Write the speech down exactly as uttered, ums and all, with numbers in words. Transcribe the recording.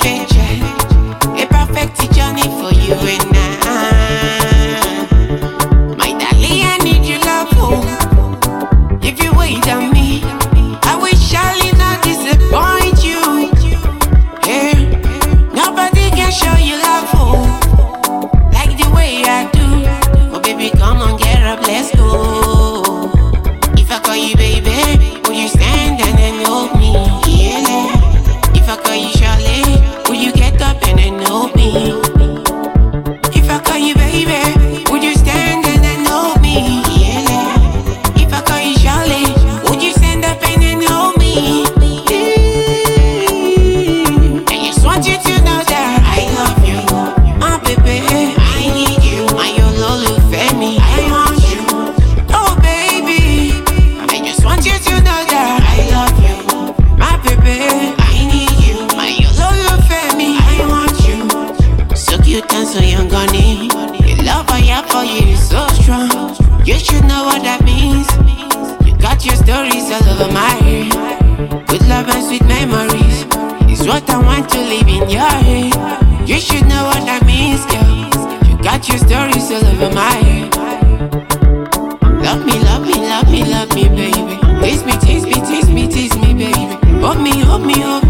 adventure, a perfect journey for you and I. My darling, I need your love, oh. If you wait on me, I will surely not disappoint you. Yeah, nobody can show you love, oh, like the way I do. Oh baby, come on, get up, let's go. If I call you baby, will you stand and then hold me? Yeah. If I call you Charlie, will you get up and then hold me? If I call you baby, would you stand and then hold me? Yeah. If I call you Charlie, would you stand up and then hold me? Yeah. I just want you to know that I love you, my baby. I need you, my Yololu Femi. I want you, oh baby. I just want you to know that I love you, my baby. I need you, my Yololu Femi. I want you, so cute and so young, honey. The love I have for you is so strong. You should know what that means. You got your stories all over my head. Good love and sweet memories is what I want to live in your head. You should know what that means, girl. You got your stories all over my head. Love me, love me, love me, love me, baby. Tease me, tease me, tease me, tease me, baby. Hold me, hold me, hold me.